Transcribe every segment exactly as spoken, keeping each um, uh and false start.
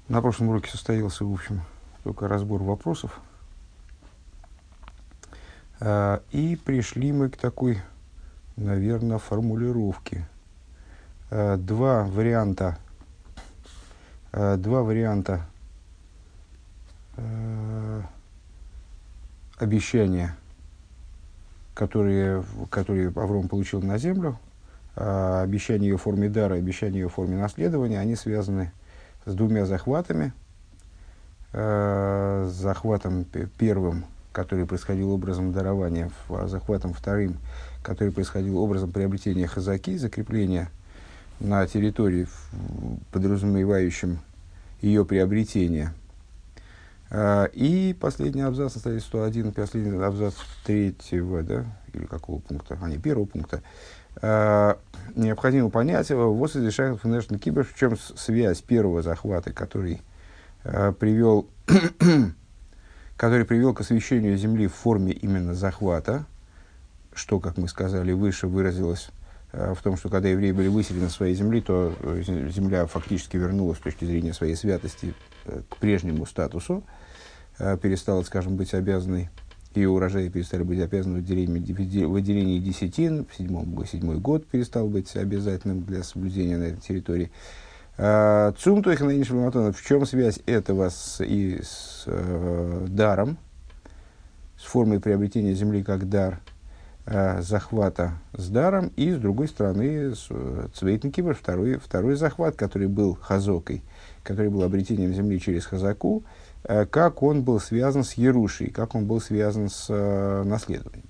На прошлом уроке состоялся, в общем, только разбор вопросов. А, и пришли мы к такой, наверное, формулировке. А, два варианта, а, два варианта а, обещания, которые, которые Авром получил на землю, а, обещание в форме дара, обещание в форме наследования, они связаны с двумя захватами. Э, с захватом первым, который происходил образом дарования, а захватом вторым, который происходил образом приобретения хазаки, закрепления на территории, подразумевающим ее приобретение. Э, и последний абзац, состоит сто один, последний абзац третьего, да, или какого пункта, а не первого пункта. Uh, необходимо понять, вот разрешает Фунешн Кибер, в чем связь первого захвата, который, uh, привел, который привел к освящению земли в форме именно захвата, что, как мы сказали, выше выразилось uh, в том, что когда евреи были выселены в своей земли, то земля фактически вернулась с точки зрения своей святости uh, к прежнему статусу, uh, перестала, скажем, быть обязанной. Ее урожаи перестали быть обязаны в выделении, выделении десятин, в седьмом, седьмой год перестал быть обязательным для соблюдения на этой территории. Цум то их в чем связь этого с, и с э, даром, с формой приобретения земли как дар, э, захвата с даром, и с другой стороны Цвейтен Кибер, второй, второй захват, который был хазокой, который был обретением земли через хазаку, как он был связан с Ерушей, как он был связан с э, наследованием.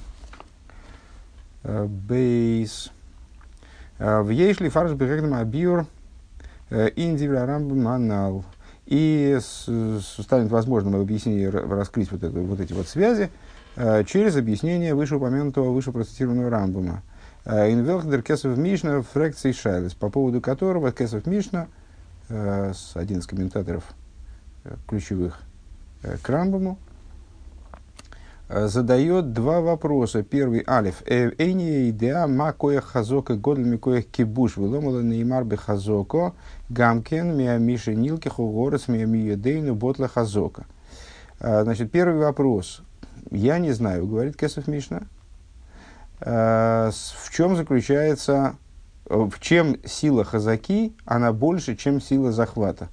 Бейс. В Ейшли фарш бегэгдам абиур индивля рамбам манал. И станет возможным объяснение, раскрыть вот, это, вот эти вот связи э, через объяснение вышеупомянутого, выше процитированного Рамбама. Инвелхдер Кесов Мишна фракции Шайлес, по поводу которого Кесов Мишна, э, один из комментаторов ключевых э, к Рамбаму, э, задает два вопроса. Первый, алиф. Эйни идеа ма коях хазока годлми коях кибуш выломала неймар бе хазоко гамкен миа миши нилки хугорец миа миедейну ботла хазока. Значит, первый вопрос. Я не знаю, говорит Кесов Мишна, э, в чем заключается, в чем сила хазаки, она больше, чем сила захвата.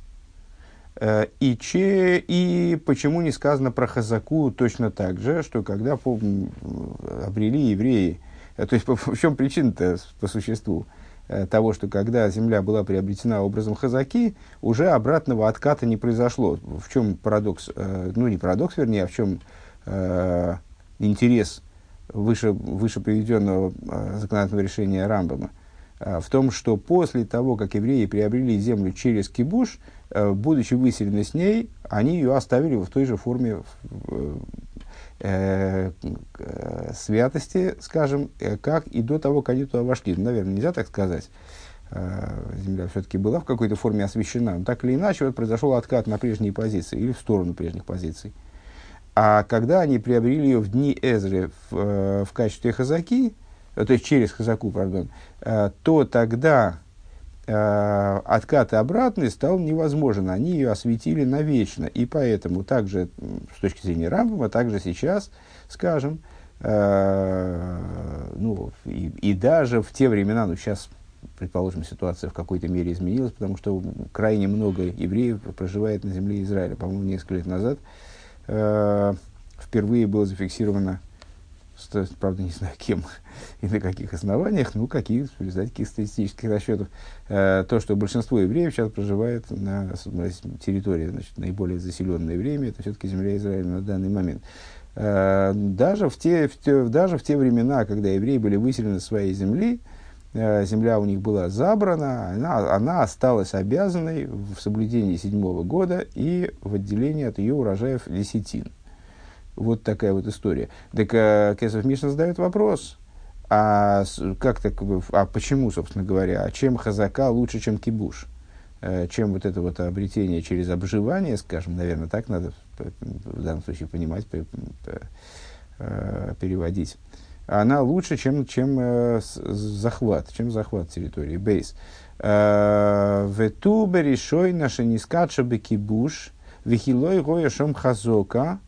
И, че, и почему не сказано про хазаку точно так же, что когда по, обрели евреи, то есть по, в чем причина-то по существу того, что когда земля была приобретена образом хазаки, уже обратного отката не произошло. В чем парадокс, ну не парадокс, вернее, а в чем э, интерес выше, выше приведенного законодательного решения Рамбама? В том, что после того, как евреи приобрели землю через кибуш, будучи выселены с ней, они ее оставили в той же форме э, э, святости, скажем, как и до того, как они туда вошли. Наверное, нельзя так сказать. Земля все-таки была в какой-то форме освящена. Но так или иначе, вот произошел откат на прежние позиции или в сторону прежних позиций. А когда они приобрели ее в дни Эзры в, в качестве хазаки, то есть через хазаку, пардон, то тогда э, откат обратный стал невозможен. Они ее осветили навечно. И поэтому также, с точки зрения Рамбама, также сейчас, скажем, э, ну, и, и даже в те времена, ну, сейчас, предположим, ситуация в какой-то мере изменилась, потому что крайне много евреев проживает на земле Израиля. По-моему, несколько лет назад э, впервые было зафиксировано, правда, не знаю кем и на каких основаниях, ну, какие, в результате каких статистических расчетов, э, то, что большинство евреев сейчас проживает на, на территории, значит, наиболее заселенное время, это все-таки земля Израиля на данный момент. Э, даже, в те, в те, даже в те времена, когда евреи были выселены из своей земли, э, земля у них была забрана, она, она осталась обязанной в соблюдении седьмого года и в отделении от ее урожаев десятин. Вот такая вот история. Так э, Кесов Мишна задает вопрос, а, как так, а почему, собственно говоря, а чем хазака лучше, чем кибуш? Э, чем вот это вот обретение через обживание, скажем, наверное, так надо в данном случае понимать, переводить. Она лучше, чем, чем э, захват, чем захват территории, бейс. Ветубе решой наша нискача бекибуш, вихилой гоя шом хазока.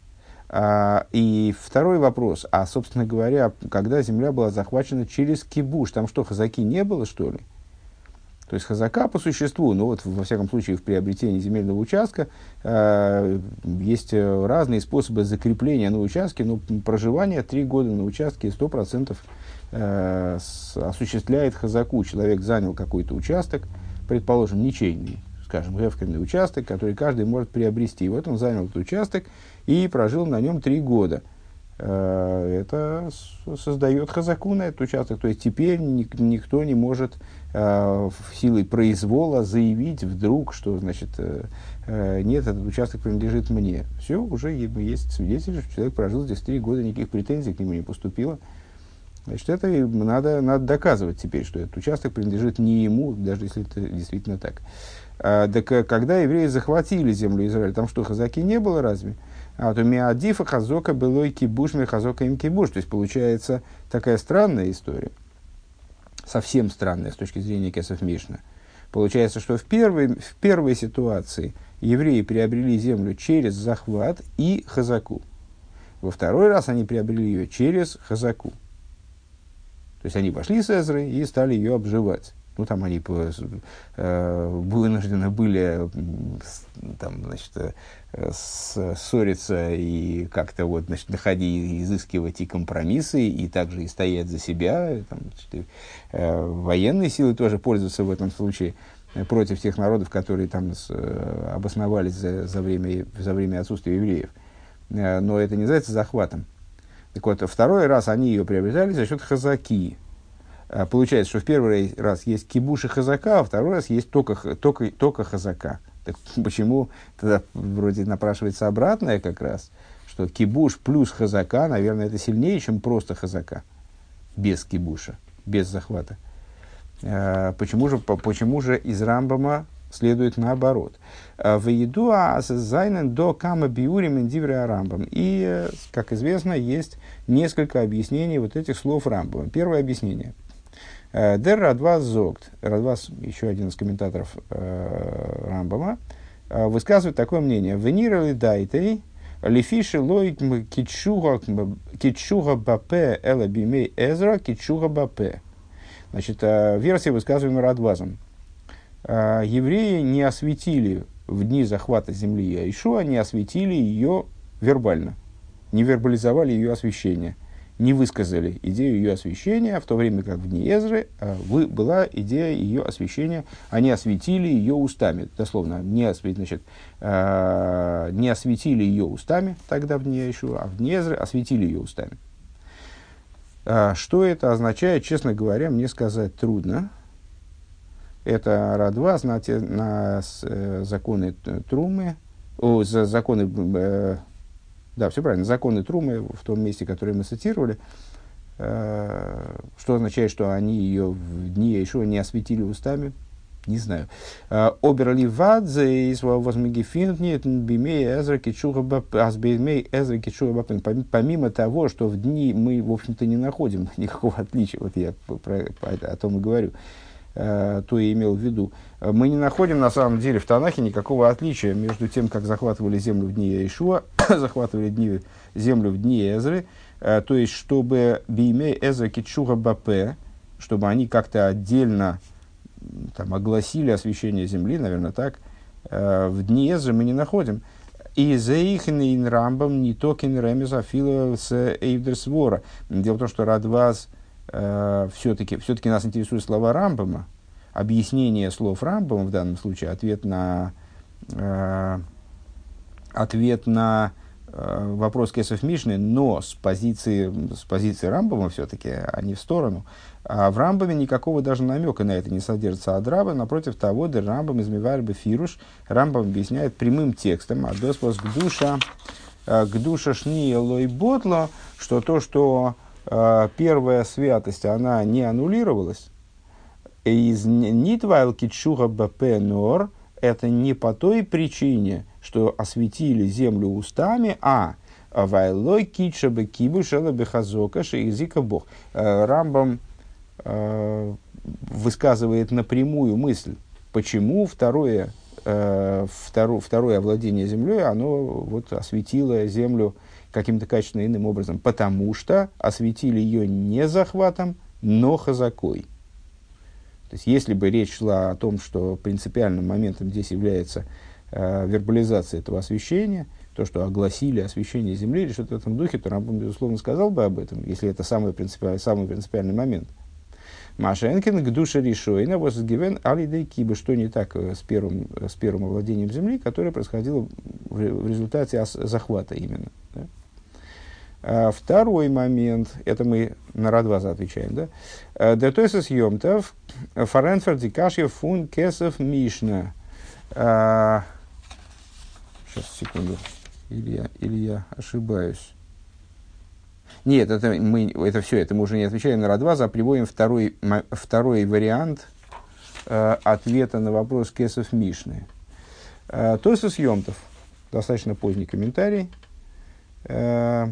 И второй вопрос, а, собственно говоря, когда земля была захвачена через кибуш, там что, хазаки не было, что ли? То есть хазака по существу, ну вот во всяком случае в приобретении земельного участка э, есть разные способы закрепления на участке, но проживание три года на участке сто процентов э, осуществляет хазаку. Человек занял какой-то участок, предположим, ничейный, скажем, гефкерный участок, который каждый может приобрести. И вот он занял этот участок и прожил на нем три года. Это создает хазаку на этот участок. То есть теперь никто не может э, силой произвола заявить вдруг, что значит, э, нет, этот участок принадлежит мне. Все, уже есть свидетели, что человек прожил здесь три года, никаких претензий к нему не поступило. Значит, это надо, надо доказывать теперь, что этот участок принадлежит не ему, даже если это действительно так. А, так когда евреи захватили землю Израиля, там что, хазаки не было разве? А то миадифа хазока было и кибуш, ми хазока им кибуш. То есть получается такая странная история, совсем странная с точки зрения Кесов Мишна. Получается, что в первой, в первой ситуации евреи приобрели землю через захват и хазаку. Во второй раз они приобрели ее через хазаку. То есть они пошли с Эзрой и стали ее обживать. Ну, там они э, вынуждены были там, значит, э, ссориться и как-то вот, значит, находить, изыскивать и компромиссы, и также и стоять за себя. Там, значит, э, военные силы тоже пользуются в этом случае против тех народов, которые там с, э, обосновались за, за, время, за время отсутствия евреев. Э, но это не называется захватом. Так вот, второй раз они ее приобретали за счет хазаки. Получается, что в первый раз есть кибуш и хазака, а второй раз есть только, только, только хазака. Так почему тогда вроде напрашивается обратное как раз, что кибуш плюс хазака, наверное, это сильнее, чем просто хазака, без кибуша, без захвата. Почему же, почему же из Рамбама следует наоборот? В еду зайнен до кама биурим индивре Рамбам. И, как известно, есть несколько объяснений вот этих слов Рамбама. Первое объяснение. Дер Радвас Зогт, Радвас, еще один из комментаторов э, Рамбама, э, высказывает такое мнение. Венирали дайтей, лифиши лой китшуга бапе эла бимей эзра китшуга бапе. Значит, э, версия высказываемая Радвазом. Э, евреи не осветили в дни захвата земли Иешуа, не осветили ее вербально, не вербализовали ее освящение. Не высказали идею ее освящения, в то время как в дни Эзры э, вы, была идея ее освящения, они осветили ее устами, дословно, не, освет, значит, э, не осветили ее устами тогда в дни Иешуа, а в дни Эзры осветили ее устами. Э, что это означает, честно говоря, мне сказать трудно. Это Радваз на, те, на э, законы Трумы, о, за, законы... Э, Да, все правильно. Законы Трумы в том месте, которое мы цитировали, э, что означает, что они ее в дни Иешуа не осветили устами, не знаю. Оберли вадзе из возмегифинтни бимей эзра кичуга бапен. Помимо того, что в дни мы, в общем-то, не находим никакого отличия, вот я про, о том и говорю, то я имел в виду. Мы не находим, на самом деле, в Танахе никакого отличия между тем, как захватывали землю в дни Иешуа, захватывали дни, землю в дни Эзры, то есть, чтобы бимей эзра китшуга бапе, чтобы они как-то отдельно там, огласили освящение земли, наверное, так, в дни Эзры мы не находим. И за их Рамбам не токин ремез афила с эйвдерсвора. Дело в том, что Радваз Uh, все-таки, все-таки нас интересуют слова Рамбама, объяснение слов Рамбама в данном случае, ответ на, uh, ответ на uh, вопрос Кесов Мишны, но с позиции, с позиции Рамбама все-таки, а не в сторону. А в Рамбаме никакого даже намека на это не содержится от Раба, напротив того, да Рамбам измевар бефируш, Рамбам объясняет прямым текстом, а доспос к душа, к душа шни лой ботло, что то, что первая святость, она не аннулировалась. Из нитвайл китшуга бапе нор, это не по той причине, что осветили землю устами, а вайлой китша бе кибуш эла бехазока шеизика бог. Рамбам высказывает напрямую мысль, почему второе, э, второ, второе овладение землей, оно вот осветило землю каким-то качественно иным образом. Потому что осветили ее не захватом, но хазакой. То есть, если бы речь шла о том, что принципиальным моментом здесь является э, вербализация этого освящения, то, что огласили освящение земли или что-то в этом духе, то Рамбам, безусловно, сказал бы об этом, если это самый принципиальный, самый принципиальный момент. Машенкин к душе решойна возгивен алидей кибы, что не так с первым, с первым овладением земли, которое происходило в, в результате ос, захвата именно. Да? А второй момент, это мы на Радваза отвечаем, да? Детойсес йомтов фаренфер дикашья фун кесов мишна. Сейчас, секунду. Или я, или я ошибаюсь. Нет, это, мы, это все, это мы уже не отвечаем на Радваза, а приводим второй, второй вариант э, ответа на вопрос кесов Мишны. Э, Тойсус Йомтов, достаточно поздний комментарий, э,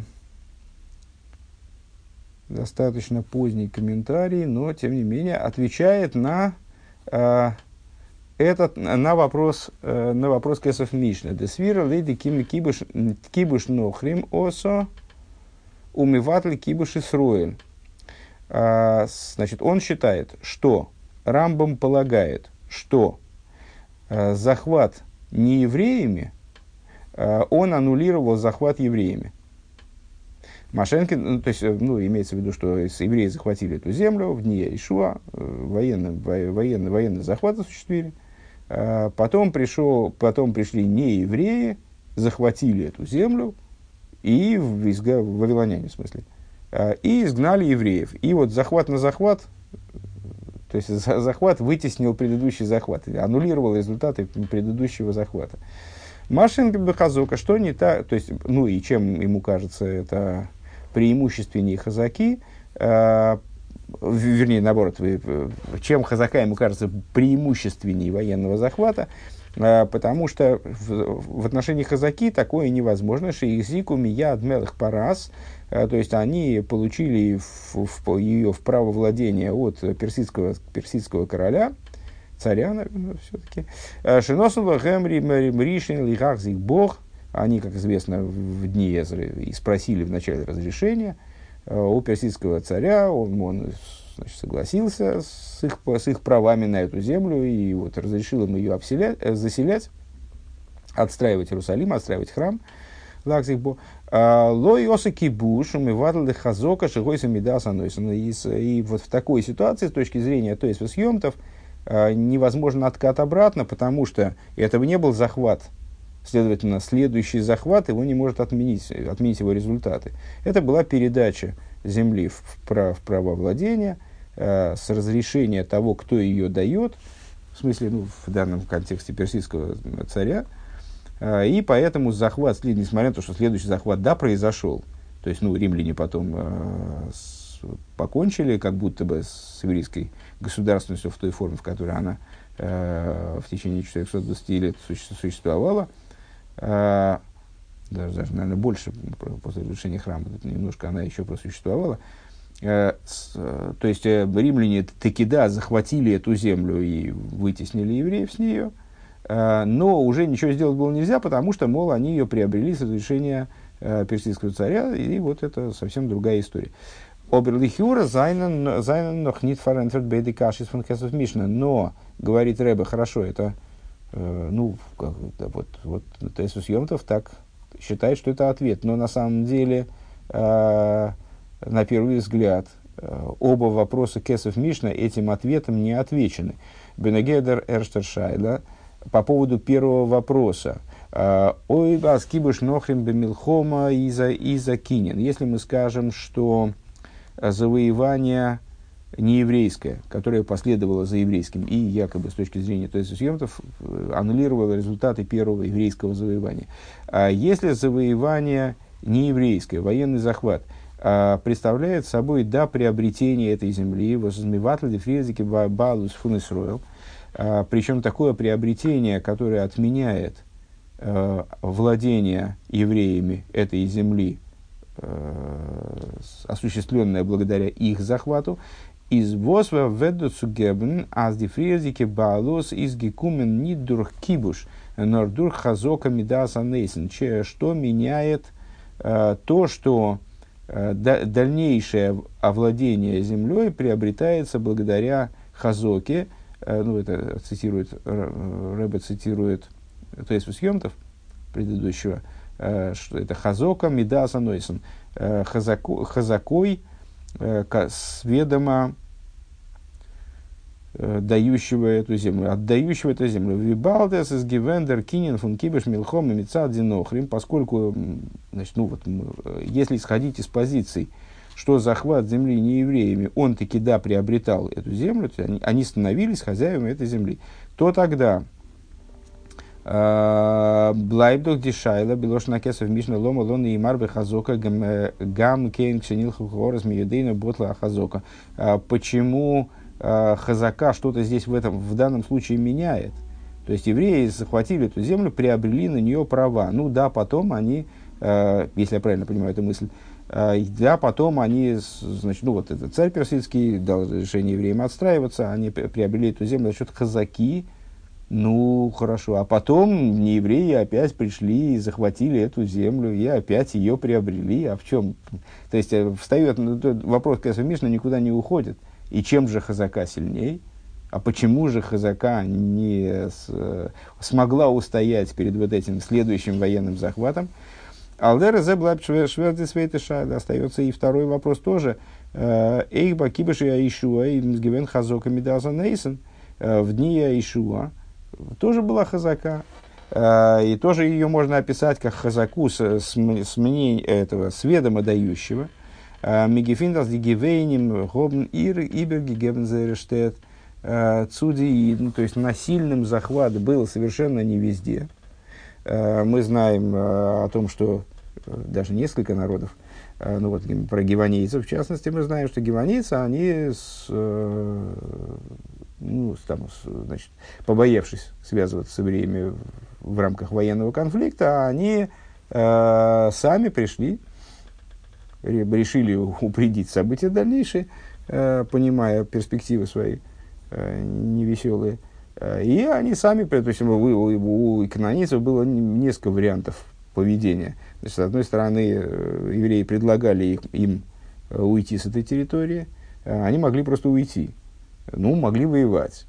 достаточно поздний комментарий, но, тем не менее, отвечает на, э, этот, на вопрос, э, на вопрос кесов Мишны. Десвира лейди кибуш нохрим осо умыватли кибуш Исроэль. Значит, он считает, что Рамбам полагает, что а, захват неевреями, а, он аннулировал захват евреями. Машенкин, ну, то есть, ну, имеется в виду, что евреи захватили эту землю в дни Иешуа, военный, военный, военный захват осуществили. А, потом, пришел, потом пришли неевреи, захватили эту землю, и в, изга, в вавилоняне, в смысле, и изгнали евреев. И вот захват на захват, то есть захват вытеснил предыдущий захват, аннулировал результаты предыдущего захвата. Машинка Бехазока, что не так, то есть, ну и чем ему кажется это преимущественнее хазаки, э, вернее, наоборот, чем хазака ему кажется преимущественнее военного захвата, потому что в, в отношении хазаки такое невозможно, что их зику мия адмелых парас, то есть они получили в, в, ее в право владения от персидского, персидского короля, царя, наверное, все-таки. Шиносула гемри мришин лихах зик бог, они, как известно, в дни Эзры и спросили вначале разрешения у персидского царя, он, он значит, согласился с их, с их правами на эту землю и вот разрешил им ее обселять, заселять, отстраивать Иерусалим, отстраивать храм. Лой осаки буш, умывал хазока, шигойса медаса нойсона. И вот в такой ситуации, с точки зрения то есть съемтов, невозможен откат обратно, потому что это не был захват. Следовательно, следующий захват его не может отменить, отменить его результаты. Это была передача земли в, прав, в право владения э, с разрешения того, кто ее дает, в смысле, ну, в данном контексте персидского царя, э, и поэтому захват, несмотря на то, что следующий захват, да, произошел, то есть, ну, римляне потом э, с, покончили как будто бы с еврейской государственностью в той форме, в которой она э, в течение четырехсот двадцати лет суще, существовала, э, даже, даже, наверное, больше после разрушения храма, немножко она еще просуществовала. Э, с, э, то есть, э, римляне таки да, захватили эту землю и вытеснили евреев с нее, э, но уже ничего сделать было нельзя, потому что, мол, они ее приобрели с разрешения э, персидского царя, и вот это совсем другая история. Оберлихюра зайнен нох нит фаренферт бейди кашис фон кесов мишна. Но, говорит Ребе, хорошо, это, э, ну, как, да, вот, вот Тейсус Йомтов так считает, что это ответ. Но на самом деле, э, на первый взгляд, э, оба вопроса кесов мишна этим ответом не отвечены. Бенегедер Эрштершайла по поводу первого вопроса. Ой, баскибуш нохрим бемилхома иза иза кинин. Если мы скажем, что завоевание нееврейское, которое последовало за еврейским, и якобы с точки зрения Тойсус Йомтов аннулировало результаты первого еврейского завоевания. А если завоевание нееврейское, военный захват, представляет собой да, приобретение этой земли, причем такое приобретение, которое отменяет владение евреями этой земли, осуществленное благодаря их захвату, Из восва веду цугебн, аз ди фриердике балос из гекумен не durch кибуш, но durch хазока мидаса нейсен. Что меняет э, то, что э, да, дальнейшее овладение землей приобретается благодаря хазоке. Э, ну, это цитирует, Рэбе цитирует Тойсфус Йомтов предыдущего, э, что это хазока мидаса нейсен. Э, хазако, хазакой сведомо э, дающего эту землю, отдающего эту землю. Вибалдес из гивендер кинен фун кибеш милхом и мицад динохрим, поскольку, значит, ну вот, если исходить из позиций, что захват земли неевреями, он таки да приобретал эту землю, то есть они, они становились хозяевами этой земли, то тогда Блайбдох дишайла, белош накесов мишна лома лона и марбе хазока гам кейн кшенил хухорас миюдейна ботла хазока. Почему хазака что-то здесь в этом, в данном случае меняет? То есть евреи захватили эту землю, приобрели на нее права. Ну да, потом они, если я правильно понимаю эту мысль, да, потом они, значит, ну вот этот царь персидский дал разрешение евреям отстраиваться, они приобрели эту землю за счет хазаки. Ну, хорошо. А потом неевреи опять пришли и захватили эту землю, и опять ее приобрели. А в чем? То есть, встает вопрос, Кесов Мишна никуда не уходит. И чем же хазака сильней? А почему же хазака не с, смогла устоять перед вот этим следующим военным захватом? Алдера зе блаб шверды свейты шайда. Остается и второй вопрос тоже. Эйхба кибаши аишуа и мзгивен хазока мидаза нейсен. В дни Аишуа тоже была хазака, э, и тоже ее можно описать как хазаку с, с, с мнением этого сведомо дающего. Мегефиндас дигивейним гобн ир ибер гигебнзерештет цуди, ну, то есть насильным захват был совершенно не везде. Э, мы знаем э, о том, что э, даже несколько народов, э, ну вот про гиванейцев в частности, мы знаем, что гиванейцы, они с, э, ну, там, значит, побоявшись связываться с евреями в, в рамках военного конфликта, они э, сами пришли, решили упредить события дальнейшие, э, понимая перспективы свои э, невеселые. Э, и они сами, то есть у, у, у канонийцев было несколько вариантов поведения. Значит, с одной стороны, э, евреи предлагали их, им э, уйти с этой территории, э, они могли просто уйти. Ну, могли воевать.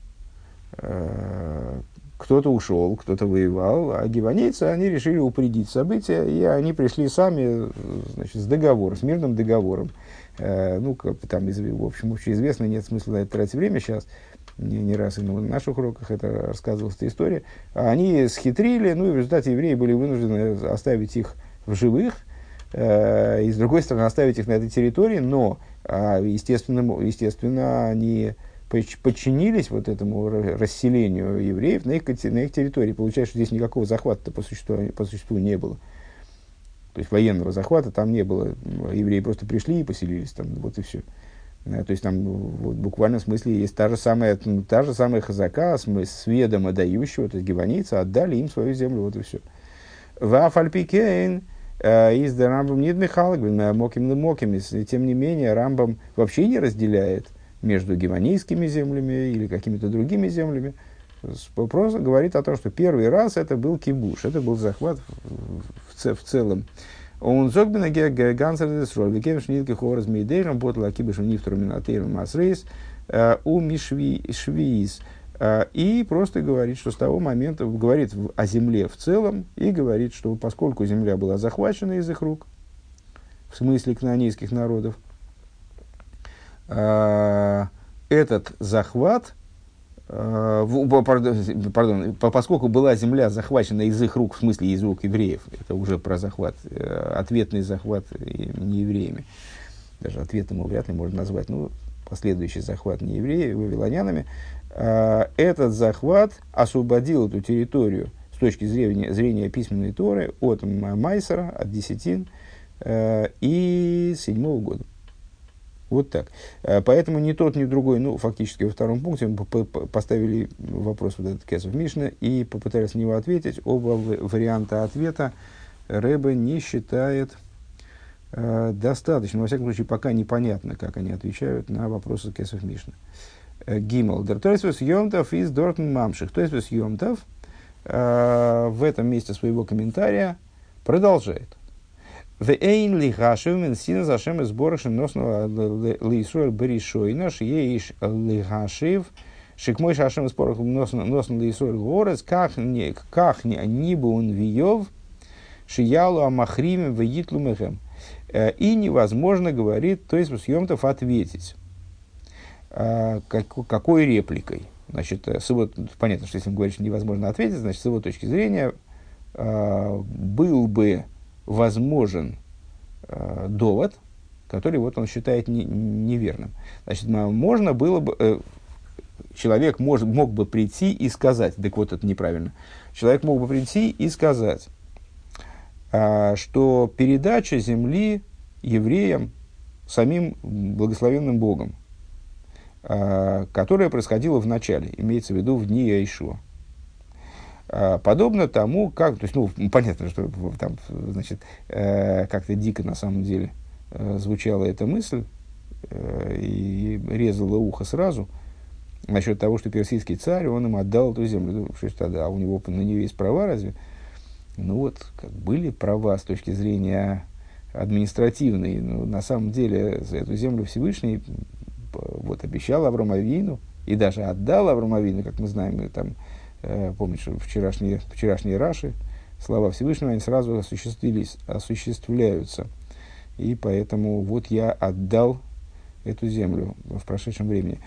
Кто-то ушел, кто-то воевал, а гиванейцы, они решили упредить события, и они пришли сами, значит, с договором, с мирным договором. Ну, как там, в общем, общеизвестно, нет смысла на это тратить время сейчас, не, не раз и на наших уроках это рассказывалась эта история. Они схитрили, ну, и в результате евреи были вынуждены оставить их в живых, и, с другой стороны, оставить их на этой территории, но естественно, естественно они подчинились вот этому расселению евреев на их, на их территории. Получается, что здесь никакого захвата по существу, по существу не было. То есть военного захвата там не было. Евреи просто пришли и поселились там, вот и все. То есть там вот, в буквальном смысле есть та же самая, та же самая хазака, сведомо дающего, то есть гиванейцы отдали им свою землю, вот и все. Вафальпикейн из Рамбам нет Михалок, моким моким. Тем не менее, Рамбам вообще не разделяет между гиванейскими землями или какими-то другими землями. Просто говорит о том, что первый раз это был кибуш, это был захват в, в, в целом. Он зогбена гансердесроль, викевш нитки хораз мейдейрам, ботла кибуш нифтурминатейрам масрейс, у мишвиис. И просто говорит, что с того момента, говорит о земле в целом, и говорит, что поскольку земля была захвачена из их рук, в смысле кнаанейских народов, этот захват, пардон, поскольку была земля захвачена из их рук, в смысле из рук евреев, это уже про захват, ответный захват неевреями, даже ответным вряд ли можно назвать, ну, последующий захват неевреев, вавилонянами, этот захват освободил эту территорию с точки зрения, зрения письменной Торы от Майсера, от десятин и седьмого года. Вот так. Поэтому ни тот, ни другой, ну, фактически во втором пункте мы поставили вопрос вот этот Кесов Мишна и попытались на него ответить. Оба варианта ответа Ребе не считает э, достаточно, во всяком случае, пока непонятно, как они отвечают на вопросы Кесов Мишна. Гимл. Der Тойсвус Йомтов из Дортн Мамших. Тойсвус Йомтов в этом месте своего комментария продолжает. В эйн лихашев менсина зашем из борышем носного лейсуэль беришойна шиеиш лихашев шикмой шашем из борышем носного лейсуэль горец как не как не нибун виев шиялу амахриме веитлу мехем. И невозможно, говорит, то есть Йомтов ответить. Как, какой репликой? Значит, с его, понятно, что если он говорит, что невозможно ответить, значит, с его точки зрения был бы возможен э, довод, который вот он считает не, неверным. Значит, можно было бы, э, человек мож, мог бы прийти и сказать, так вот это неправильно, человек мог бы прийти и сказать, э, что передача земли евреям самим благословенным Богом, э, которая происходила в начале, имеется в виду в дни Яишуа. Подобно тому, как, то есть, ну, понятно, что там, значит, э, как-то дико на самом деле э, звучала эта мысль э, и резала ухо сразу насчет того, что персидский царь, он им отдал эту землю. Ну, что ж тогда, а у него на нее есть права разве? Ну вот, как были права с точки зрения административной, но на самом деле за эту землю Всевышний вот, обещал Аврому Авину и даже отдал Аврому Авину, как мы знаем, там, помнишь, вчерашние, вчерашние Раши, слова Всевышнего, они сразу осуществились, осуществляются. И поэтому вот я отдал эту землю в прошедшем времени.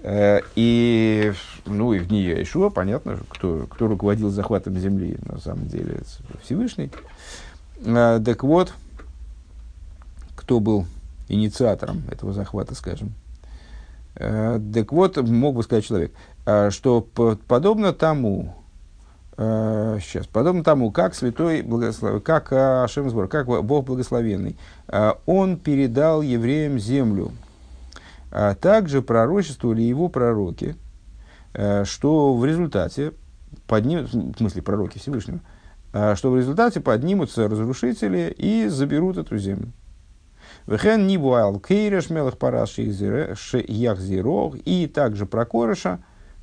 И, ну, и в дни Яишуа, понятно, кто, кто руководил захватом земли, на самом деле, Всевышний. Так вот, кто был инициатором этого захвата, скажем. Так вот, мог бы сказать человек, что подобно тому, сейчас, подобно тому, как святой, благослов... как Ашем Сбор, как Бог благословенный, он передал евреям землю, также пророчествовали его пророки, что в результате поднимут, в смысле пророки Всевышнего, что в результате поднимутся разрушители и заберут эту землю. Вехен нибуал кейреш мелах параш яхзирох, и также про Койреша.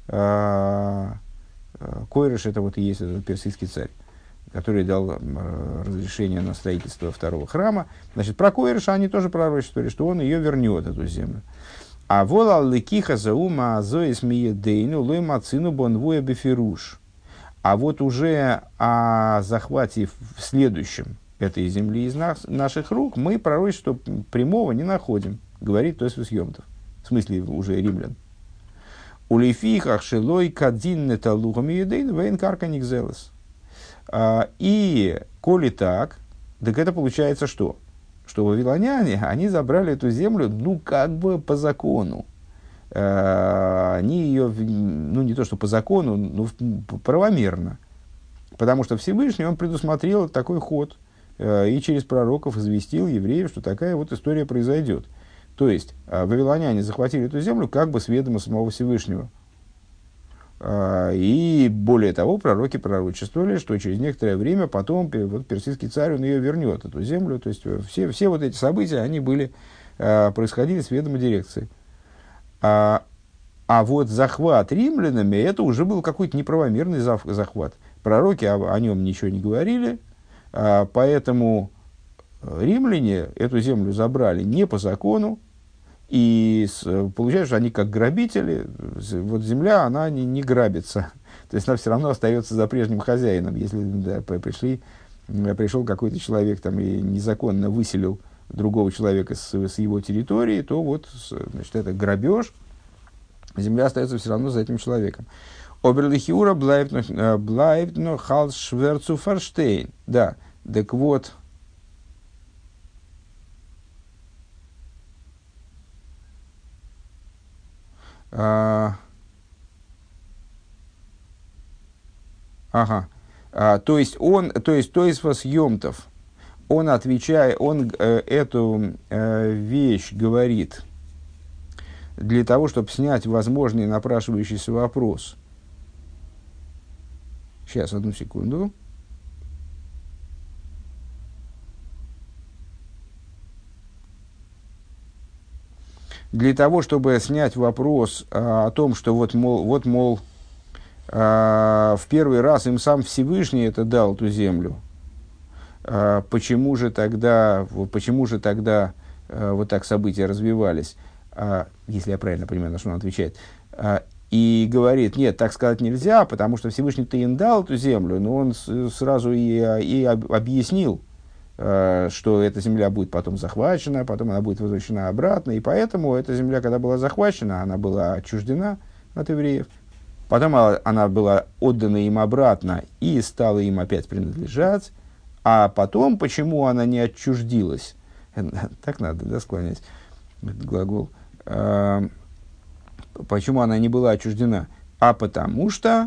Койреш — это вот и есть этот персидский царь, который дал разрешение на строительство второго храма. Значит, про Койреша они тоже пророчествовали, что он ее вернет, эту землю. А волал лекиха заума азоис миедейну лой мацину бонвуя бефируш. А вот уже о захвате в следующем этой земли из нас, наших рук мы пророчества прямого не находим, говорит Тойсвус Йомтов, в смысле уже римлян. Улифихах шелой кадин неталухами едейн вейн карка никзелес. И коли так, так это получается что? Что вавилоняне, они забрали эту землю, ну, как бы по закону. Они ее, ну, не то что по закону, но правомерно. Потому что Всевышний, он предусмотрел такой ход и через пророков известил евреев, что такая вот история произойдет. То есть, вавилоняне захватили эту землю как бы с ведома самого Всевышнего. И более того, пророки пророчествовали, что через некоторое время потом вот, персидский царь, он ее вернет, эту землю. То есть, все, все вот эти события, они были, происходили с ведома дирекции. А, а вот захват римлянами, это уже был какой-то неправомерный захват. Пророки о, о нем ничего не говорили, а, поэтому римляне эту землю забрали не по закону, и с, получается, что они как грабители, вот земля, она не, не грабится, то есть она все равно остается за прежним хозяином. Если да, пришли, пришел какой-то человек там, и незаконно выселил другого человека с, с его территории, то вот, значит, это грабеж, земля остается все равно за этим человеком. Оберлихиура блайбт но халс шверцу фарштейн. Да, так вот, а, ага, а, то есть он, то есть, то есть вас Йомтов, он отвечает, он э, эту э, вещь говорит для того, чтобы снять возможный напрашивающийся вопрос. Сейчас, одну секунду. для того, чтобы снять вопрос а, о том, что вот, мол, вот, мол а, в первый раз им сам Всевышний это дал, эту землю, а, почему же тогда, почему же тогда а, вот так события развивались, а, если я правильно понимаю, на что он отвечает, а, и говорит, нет, так сказать нельзя, потому что Всевышний-то им дал эту землю, но он с, сразу и, и об, объяснил, что эта земля будет потом захвачена, потом она будет возвращена обратно, и поэтому эта земля, когда была захвачена, она была отчуждена от евреев, потом она была отдана им обратно и стала им опять принадлежать, а потом, почему она не отчуждилась, так надо, да, склонять этот глагол, почему она не была отчуждена, а потому что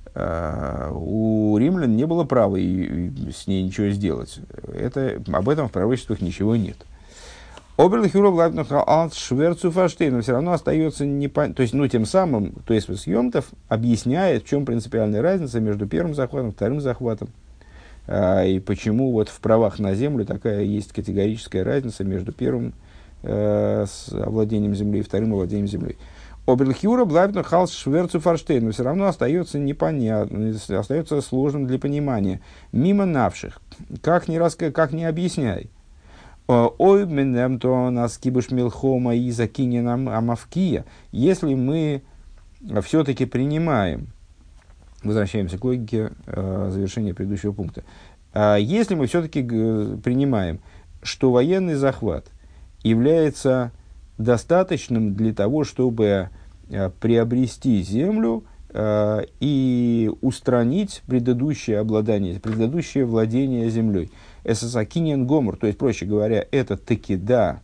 у римлян не было права и, и с ней ничего сделать. Это, об этом в пророчествах ничего нет. Оберлихюров Лайбнуха Шверцу Фаштейн, но все равно остается непонятно. То есть, ну, тем самым, то есть, Йомтов объясняет, в чем принципиальная разница между первым захватом и вторым захватом. А, и почему вот в правах на землю такая есть категорическая разница между первым э, с овладением землей и вторым овладением землей. Оберлхюра Блайбну Халс Шверцу Фарштейн, но все равно остается непонятно, остается сложным для понимания. Мимо навших, как ни, раска, как ни объясняй. Ой, менем то нас кибуш милхома и закиненам амавкия. Если мы все-таки принимаем, возвращаемся к логике э, завершения предыдущего пункта. Э, если мы все-таки г- принимаем, что военный захват является достаточным для того, чтобы э, приобрести землю э, и устранить предыдущее обладание, предыдущее владение землей. Эсасакинен гомор, то есть, проще говоря, это таки да,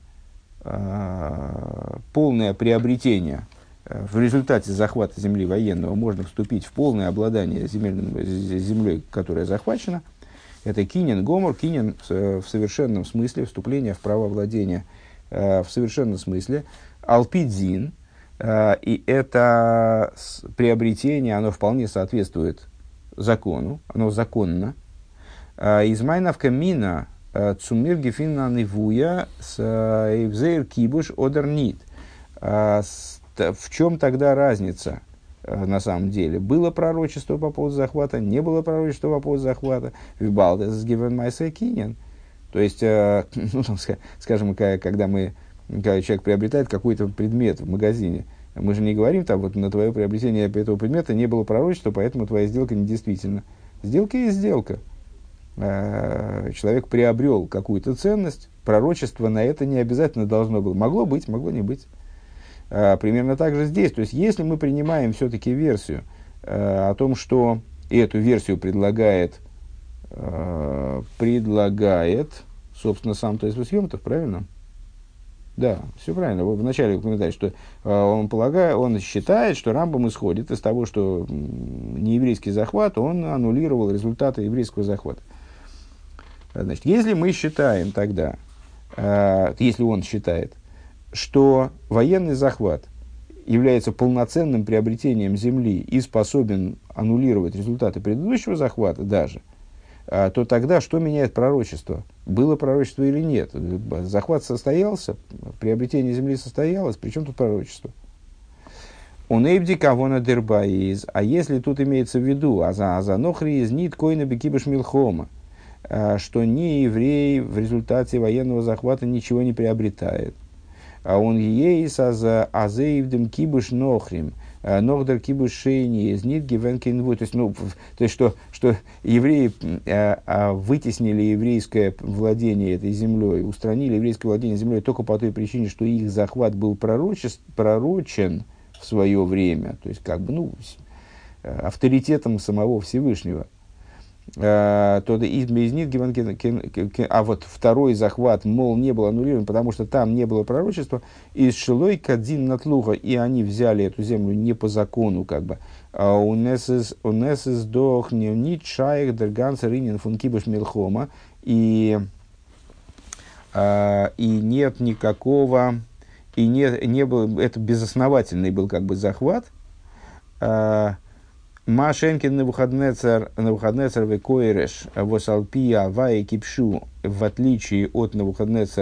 э, полное приобретение. В результате захвата земли военного можно вступить в полное обладание земельным, землей, которая захвачена. Это кинен гомор, кинен в совершенном смысле, вступление в право владения в совершенном смысле, алпидзин, и это приобретение, оно вполне соответствует закону, оно законно. Из майнавка мина цумир гефинна нивуя с эвзейр кибуш одернит. В чем тогда разница на самом деле? Было пророчество по поводу захвата, не было пророчества по поводу захвата. Вибалдес гивен майсэ кинен. То есть, э, ну, там, скажем, когда, мы, когда человек приобретает какой-то предмет в магазине, мы же не говорим, там, вот на твое приобретение этого предмета не было пророчества, поэтому твоя сделка недействительна. Сделка есть сделка. Э, человек приобрел какую-то ценность, пророчество на это не обязательно должно было. Могло быть, могло не быть. Э, примерно так же здесь. То есть, если мы принимаем все-таки версию э, о том, что эту версию предлагает предлагает, собственно, сам Тосфос Йомтов, правильно? Да, все правильно. В начале комментария, что э, он, полагает, он считает, что Рамбам исходит из того, что нееврейский захват, он аннулировал результаты еврейского захвата. Значит, если мы считаем тогда, э, если он считает, что военный захват является полноценным приобретением земли и способен аннулировать результаты предыдущего захвата даже, то тогда что меняет пророчество? Было пророчество или нет? Захват состоялся, приобретение земли состоялось, причем тут пророчество? Он эйбди кавона дербаиз, а если тут имеется в виду, а за азанохри из нит койна бекибеш милхома, что не еврей в результате военного захвата ничего не приобретает. А он ейс азеивдем кибеш нохрим, Нордер кибуш шейни из нит гивенкинву. То есть, ну, то есть что, что евреи а, а, вытеснили еврейское владение этой землей, устранили еврейское владение землей только по той причине, что их захват был пророчес, пророчен в свое время, то есть как бы, ну, авторитетом самого Всевышнего. А, то, из нит гивенкин, а вот второй захват, мол, не был аннулирован, потому что там не было пророчества, из шилой кадзин натлуха, и они взяли эту землю не по закону, как бы. У несес дох нит шаек дерганса ринин фун кибуш милхома, и и нет никакого, и не, не был, это безосновательный был как бы захват. Машенкин Навуходнецер, Навуходнецер векоереш восалпия ваи кипшу, в отличие от Навуходнецера,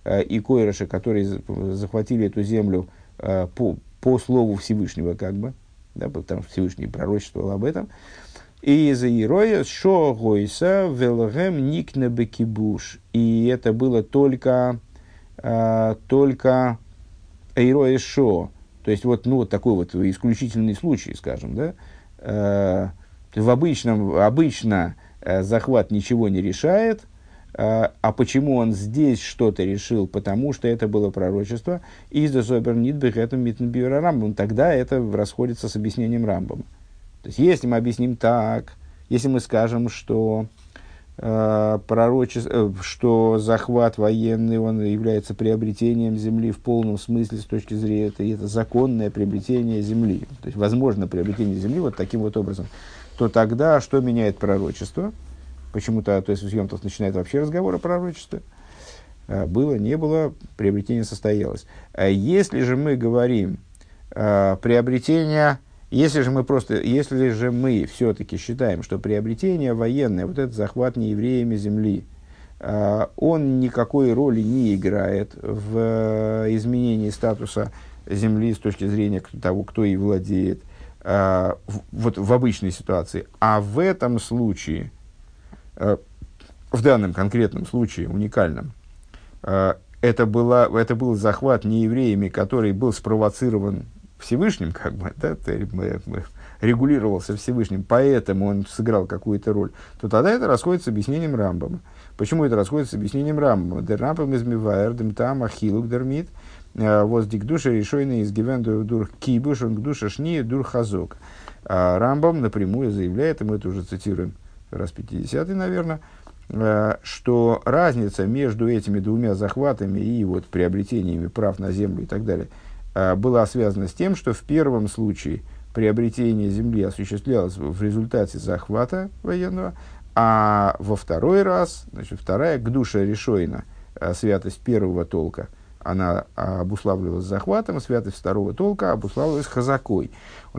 э, и койрыши, которые захватили эту землю э, по, по слову Всевышнего, как бы, да, потому что Всевышний пророчествовал об этом. И за Ироя шо гойса велгем никне бекибуш. И это было только, э, только Ироя шо. То есть, вот, ну, вот такой вот исключительный случай, скажем, да. Э, в обычном, обычно э, захват ничего не решает. Э, а почему он здесь что-то решил? Потому что это было пророчество. Из-за Зобернитбех это Митнбиура Рамбам. Тогда это расходится с объяснением Рамбама. То есть, если мы объясним так, если мы скажем, что, э, пророчество, э, что захват военный, он является приобретением земли в полном смысле с точки зрения, это, это законное приобретение земли, то есть, возможно, приобретение земли вот таким вот образом, то тогда что меняет пророчество? Почему-то, то есть, Йом-Тов начинает вообще разговор о пророчестве. Э, было, не было, приобретение состоялось. А если же мы говорим э, приобретение... Если же мы просто, если же мы все-таки считаем, что приобретение военное, вот этот захват неевреями земли, э, он никакой роли не играет в э, изменении статуса земли с точки зрения того, кто ей владеет, э, в, вот в обычной ситуации, а в этом случае, э, в данном конкретном случае, уникальном, э, это, была, это был захват неевреями, который был спровоцирован Всевышним, как бы, да, регулировался Всевышним, поэтому он сыграл какую-то роль, то тогда это расходится с объяснением Рамбама. Почему это расходится с объяснением Рамбама? Дер Рамбам из Миваер, дем там ахилук дермит, воз дикдуша решойный из гивенду дур кибуш, он гдуша шни дур хазок. Рамбам напрямую заявляет, и мы это уже цитируем раз пятидесятый, наверное, что разница между этими двумя захватами и вот приобретениями прав на землю и так далее была связана с тем, что в первом случае приобретение земли осуществлялось в результате захвата военного, а во второй раз, значит, вторая гдуша решойна, святость первого толка, она обуславливалась захватом, святость второго толка обуславливалась хазакой.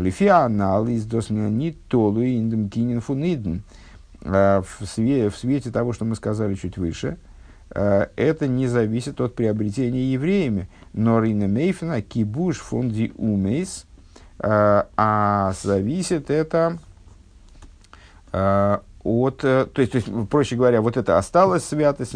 В свете того, что мы сказали чуть выше, это не зависит от приобретения евреями. Но рина мейфена кибуш фонди умейс, а зависит это от, то есть, то есть, проще говоря, вот это осталась святость,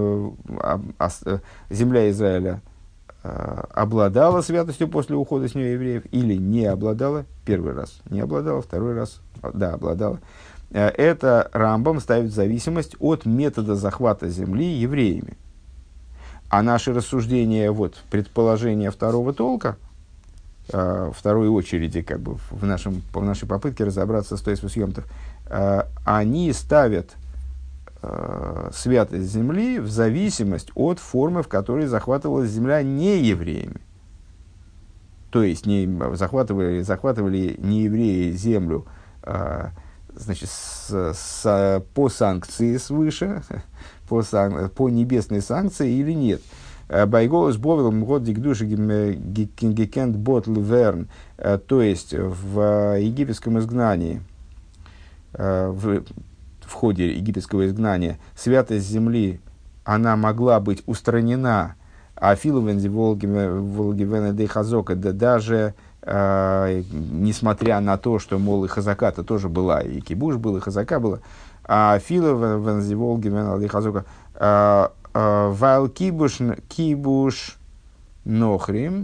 земля Израиля обладала святостью после ухода с нее евреев или не обладала, первый раз не обладала, второй раз, да, обладала. Это Рамбам ставит в зависимость от метода захвата земли евреями. А наши рассуждения, вот, предположения второго толка, э, второй очереди, как бы, в, нашем, в нашей попытке разобраться с Тойсфос Йом-Тов, э, они ставят э, святость земли в зависимость от формы, в которой захватывалась земля не евреями. То есть, не, захватывали, захватывали не евреи землю, э, значит, с, с, по санкции свыше, по, сан, по небесной санкции или нет. Байголос бовелом год дикдуши гекенд бот лверн, то есть в египетском изгнании, в, в ходе египетского изгнания, святость земли, она могла быть устранена, а филовензи волгивена де хазока, да даже Uh, несмотря на то, что, мол, и хазака-то тоже была, и кибуш был, и хазака была, а фила вензиволги венал и хазока вайл кибуш кибуш нохрим,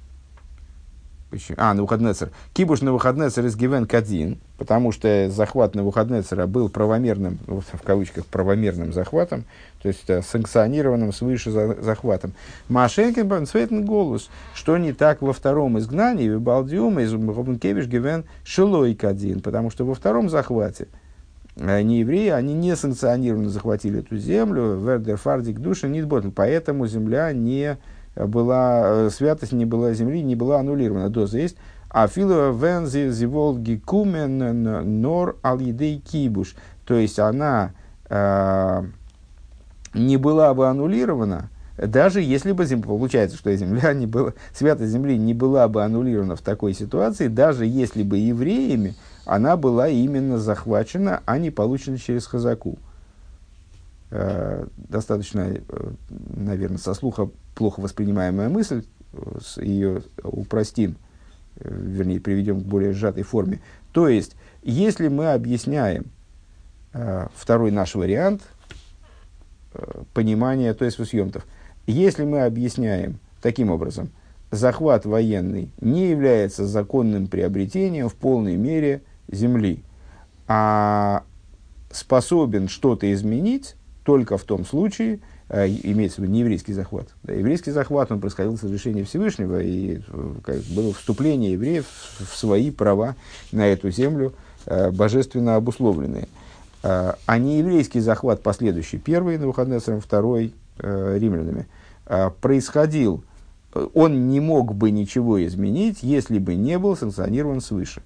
а, Навуходнецер, кибуш Навуходнецер из гивен кадин, потому что захват Навуходнецера был правомерным, в кавычках, правомерным захватом, то есть санкционированным свыше захватом. Машенкин цветный голос, что не так во втором изгнании, в Балдиуме из Робенкевич гивен шилой кадин, потому что во втором захвате неевреи, они не санкционированно захватили эту землю, вердер фардик душа нитботл, поэтому земля не была, святость не была земли, не была аннулирована. Доза есть. А фила вензи зиволги кумен нор алидей кибуш. То есть она э, не была бы аннулирована, даже если бы, получается, что земля не была, святость земли не была бы аннулирована в такой ситуации, даже если бы евреями она была именно захвачена, а не получена через хазаку. э, достаточно, э, наверное, со слуха плохо воспринимаемая мысль, с, ее упростим, э, вернее, приведем к более сжатой форме. То есть, если мы объясняем э, второй наш вариант э, понимания Тосфос Йом-Тов, если мы объясняем таким образом, захват военный не является законным приобретением в полной мере земли, а способен что-то изменить только в том случае, э, имеется в виду не еврейский захват. Да, еврейский захват, он происходил с разрешения Всевышнего, и как, было вступление евреев в свои права на эту землю, э, божественно обусловленные. Э, а не еврейский захват последующий, первый Навуходоносором, второй э, римлянами, э, происходил, он не мог бы ничего изменить, если бы не был санкционирован свыше.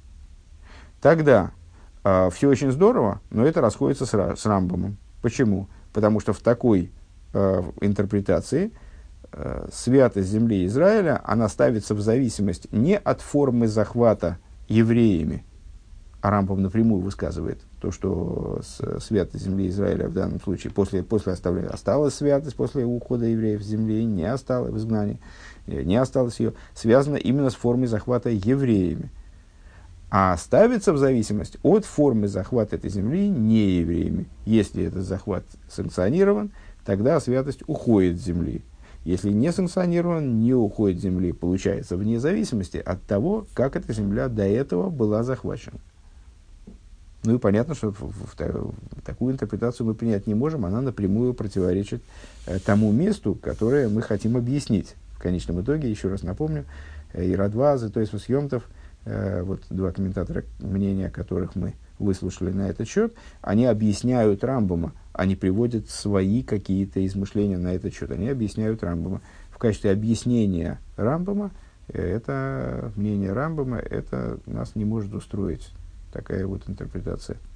Тогда э, все очень здорово, но это расходится с, с Рамбамом. Почему? Потому что в такой э, интерпретации э, святость земли Израиля, она ставится в зависимость не от формы захвата евреями, а Рамбам напрямую высказывает то, что с, святость земли Израиля в данном случае после, после оставления осталась святость, после ухода евреев с земли не осталось в изгнании, не осталось ее, связано именно с формой захвата евреями. А ставится в зависимость от формы захвата этой земли не евреями. Если этот захват санкционирован, тогда святость уходит с земли. Если не санкционирован, не уходит с земли. Получается, вне зависимости от того, как эта земля до этого была захвачена. Ну и понятно, что в, в, в такую интерпретацию мы принять не можем, она напрямую противоречит э, тому месту, которое мы хотим объяснить. В конечном итоге, еще раз напомню, э, и Радвазы, Тосфос Йом-Тов, э, вот два комментатора, мнения которых мы выслушали на этот счет, они объясняют Рамбама, они приводят свои какие-то измышления на этот счет, они объясняют Рамбама. В качестве объяснения Рамбама, э, это мнение Рамбама, это нас не может устроить. Такая вот интерпретация.